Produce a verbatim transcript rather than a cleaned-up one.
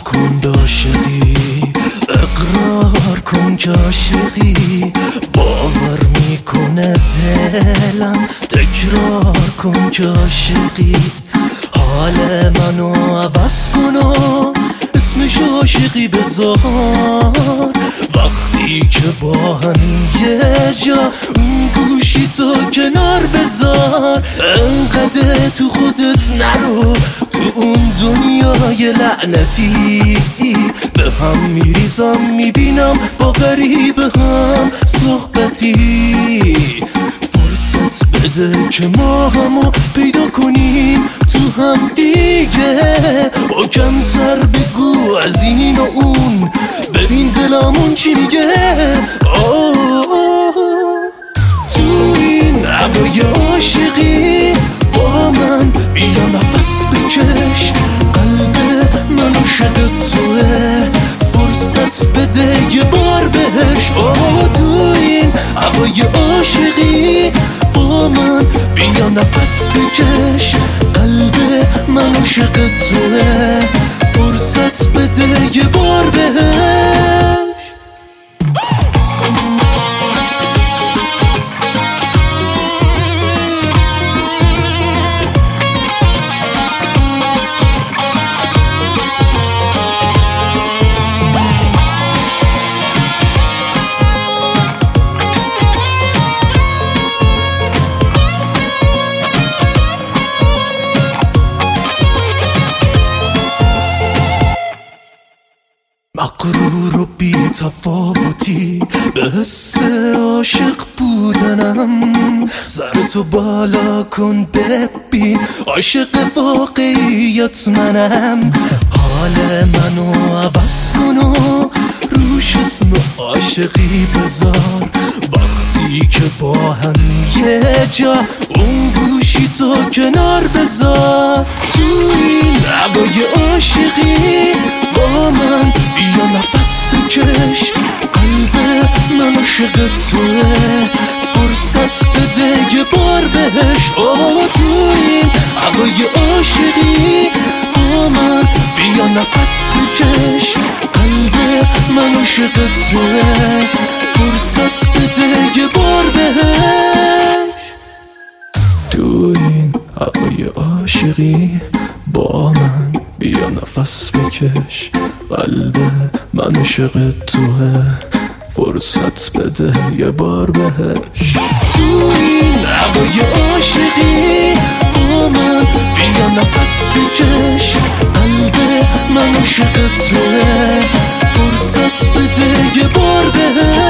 کن به عاشقی، اقرار کن که عاشقی، باور میکنه دلم، تکرار کن که عاشقی، حال منو عوض کن و اسمش عاشقی بذار. وقتی که با همین یه جا اون گوشی تو کنار بذار، انقدر تو خودت نرو، تو اون دنیای لعنتی به هم میریزم، میبینم با غریبه هم صحبتی. فرصت بده که ما همو پیدا کنیم تو هم دیگه، با کمتر بگو از این و اون، ببین دلمون چی میگه. تو این هوای عاشقی با من بیا نفس بکش، قلب من عاشق توه، فرصت بده یه بار بهش. آه تو این هوای عاشقی با من بیا نفس بکش، قلب من عاشق توه، فرصت بده یه بار بهش. مغرور و بی تفاوتی به حس عاشق بودنم، سر تو بالا کن ببین عاشق واقعیت منم، حال منو عوض کن و روش اسم عاشقی بذار. وقتی که با هم یه جا اون گوشی تو کنار بذار، تو این هوای عاشقی با من بیا نفس بکش، قلب من عاشق توه، فرصت بده یه بار بهش. آه تو این هوای عاشقی با من بیا نفس بکش، قلب من عاشق توه، فرصت بده یه بار بهش. تو این هوای عاشقی با من بیا نفس بکش، قلب من عاشق توه، فرصت بده یه بار بهش. تو این هوای عاشقی با من بیا نفس بکش، قلب من عاشق توه، فرصت بده یه بار بهش.